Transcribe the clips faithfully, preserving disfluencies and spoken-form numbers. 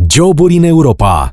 Joburi în Europa.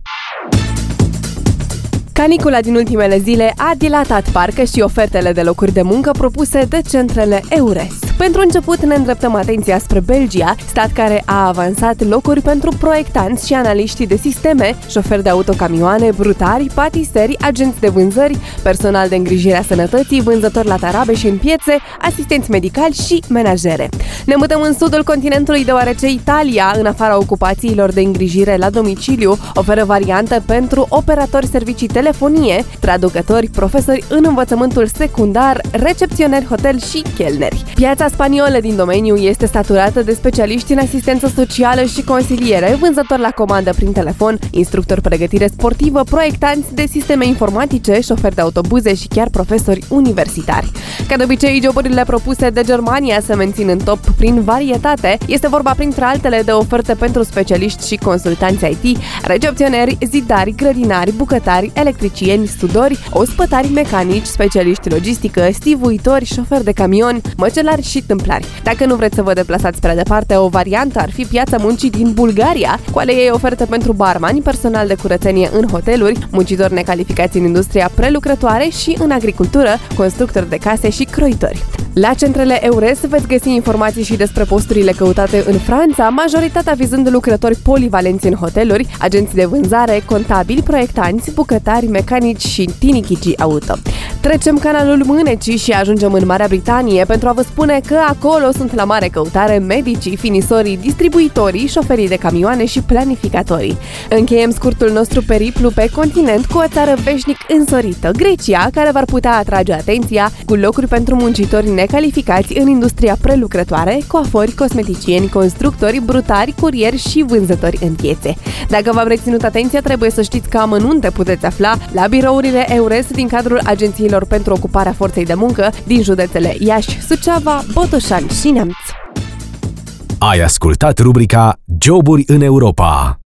Canicula din ultimele zile a dilatat parcă și ofertele de locuri de muncă propuse de centrele EURES. Pentru început ne îndreptăm atenția spre Belgia, stat care a avansat locuri pentru proiectanți și analiști de sisteme, șoferi de autocamioane, brutari, patiseri, agenți de vânzări, personal de îngrijire a sănătății, vânzători la tarabe și în piețe, asistenți medicali și menajere. Ne mutăm în sudul continentului deoarece Italia, în afara ocupațiilor de îngrijire la domiciliu, oferă variante pentru operatori servicii telefonie, traducători, profesori în învățământul secundar, recepționeri hotel și chelneri. Piața spaniolă din domeniu este saturată de specialiști în asistență socială și consiliere, vânzători la comandă prin telefon, instructori pregătire sportivă, proiectanți de sisteme informatice, șoferi de autobuze și chiar profesori universitari. Ca de obicei, joburile propuse de Germania se mențin în top prin varietate. Este vorba printre altele de oferte pentru specialiști și consultanți I T, recepționeri, zidari, grădinari, bucătari, electricieni, studori, ospătari, mecanici, specialiști logistică, stivuitori, șoferi de camion, măcelari și tâmplari. Dacă nu vreți să vă deplasați prea departe, o variantă ar fi piața muncii din Bulgaria, cu ale ei oferte pentru barmani, personal de curățenie în hoteluri, muncitori necalificați în industria prelucrătoare și în agricultură, constructori de case și croitori. La centrele EURES veți găsi informații și despre posturile căutate în Franța, majoritatea vizând lucrători polivalenți în hoteluri, agenți de vânzare, contabili, proiectanți, bucătari, mecanici și tinichicii auto. Trecem canalul Mânecii și ajungem în Marea Britanie pentru a vă spune că acolo sunt la mare căutare medicii, finisorii, distribuitorii, șoferii de camioane și planificatorii. Încheiem scurtul nostru periplu pe continent cu o țară veșnic însorită, Grecia, care v-ar putea atrage atenția cu locuri pentru muncitori necalificați în industria prelucrătoare, coafori, cosmeticieni, constructori, brutari, curieri și vânzători în piețe. Dacă v-am reținut atenția, trebuie să știți că amănunte puteți afla la birourile EURES din cadrul agențiilor pentru ocuparea forței de muncă din județele Iași, Suceava, Botoșani și Neamț. Ai ascultat rubrica Joburi în Europa.